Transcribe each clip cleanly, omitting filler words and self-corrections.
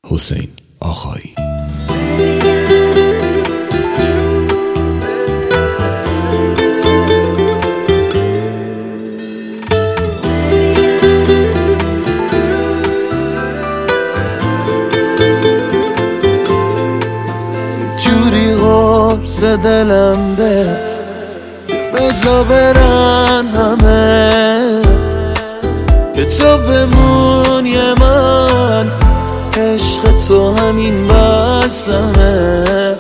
حسین آقایی. جوری غرز دلم بهت بزا برن همه که تو بمونی من عشق تو همین بسمه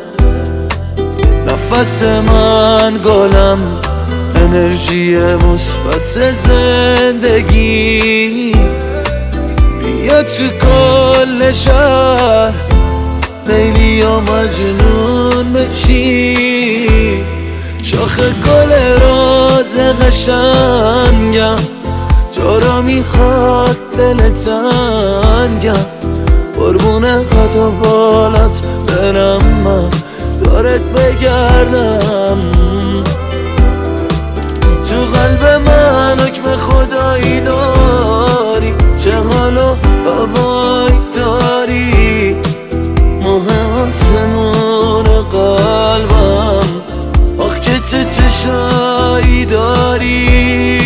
نفس من گلم انرژی مثبت زندگی بیا تو کل شهر لیلی و مجنون بشی شاخ گل روز قشنگم تو را میخواد دل تنگم قربونه قد و بالات برم من دارت بگردم تو قلب من حکم خدایی داری چه حال و هوایی داری ماه آسمون قلبم آخ که چه چشایی داری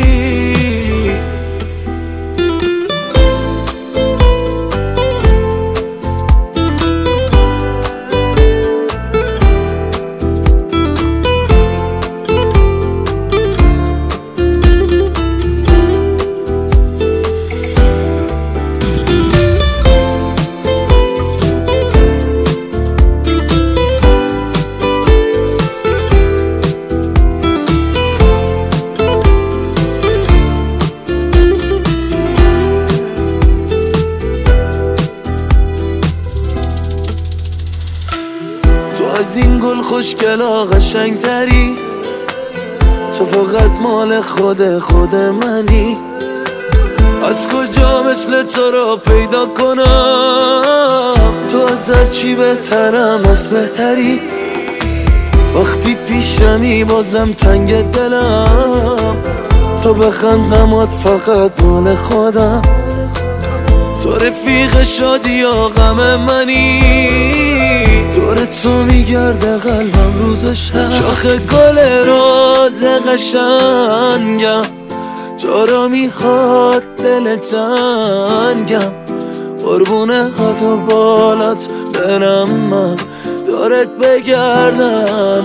تو از این گل خوشگلا قشنگ تری تو فقط مال خود منی از کجا مثل تو را پیدا کنم تو از هرچی بهترم از بهتری وقتی پیشمی بازم تنگ دلم تو بخندمات فقط مال خودم تو رفیق شادی و غم منی دور تو میگرده قلبم روز و شب شاخ گل روز قشنگم تو را میخواد دل تنگم قربونه قد و بالات برم من دارت بگردم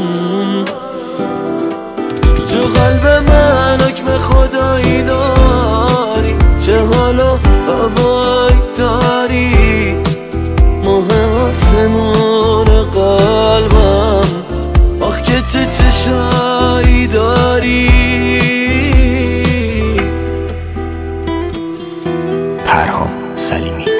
تو قلب من حکم خدایی داری چه حال و هوایی داری ماه آسمون قلبم آخ که چه چشایی داری پرهام سلیمی.